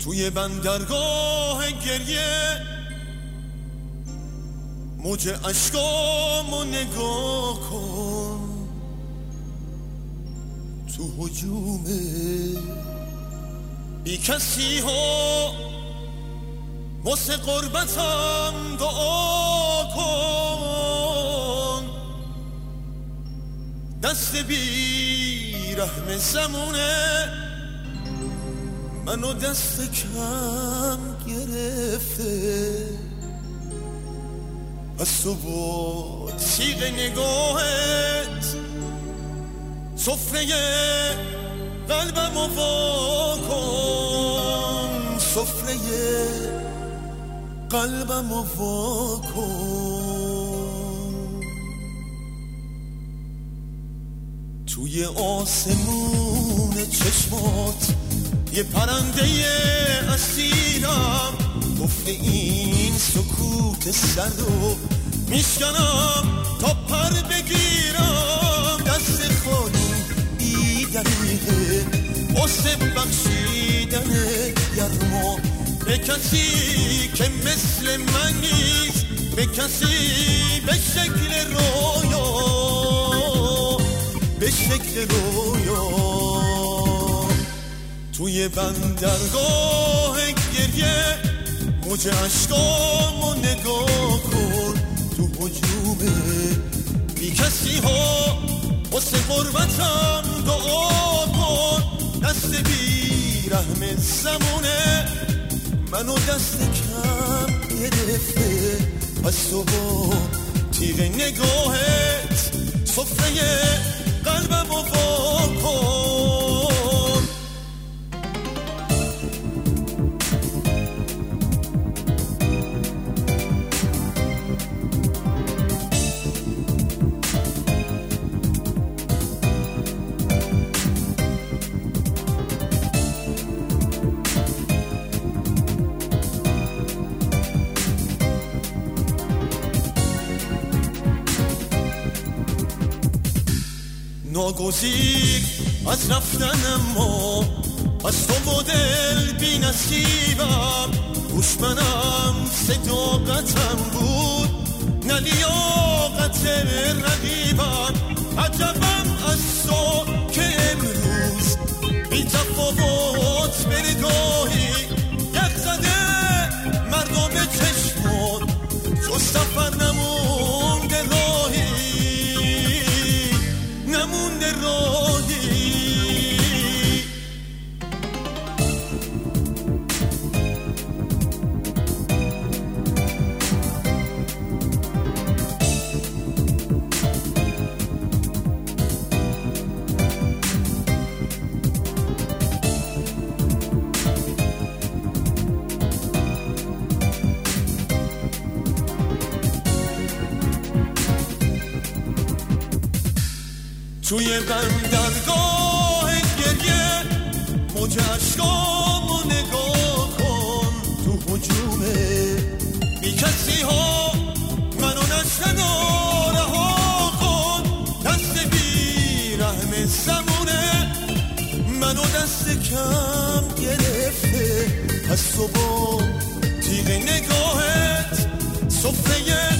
توی بندرگاه گریه موج اشکامو نگاه کن، تو هجوم بی کسی ها واسه قربتم دعا کن. دست بی رحم زمونه منو دست کم گرفته، از تو با تیغ نگاهت سفره قلبمو وا کن، سفره قلبمو وا کن. توی آسمون چشمات یه پرنده اسیرم، گفته این سکوت سرد رو میشکنم تا پر بگیرم. دست خالی بی دلیله واسه بخشیدن گرما به کسی که مثل من نیست، به کسی به شکل رویا، به شکل رویا. توی بندرگاه گریه موج اشکامو نگاه کن، تو هجوم بی کسی ها واسه قربتم دعا کن. دست بی رحم زمونه منو دست کم گرفته، از تو با تیغ نگاهت سفره قلبمو وا کن. ناگزیر از رفتن ما از تو و دل بی نصیبم، دشمنم صداقتم بود نه لیاقت رقیبم. عجبم از تو که امروز بی تفاوت به نگاهی یک زده مردم چشمات، تو سفر نمونده راهی، نمونده راهی. توی بندرگاه گریه موج اشکامو نگاه کن، تو هجوم بی کسی ها منو نشنا رها کن. دست بی رحم زمونه منو دست کم گرفته، از تو با تیغ نگاهت سفره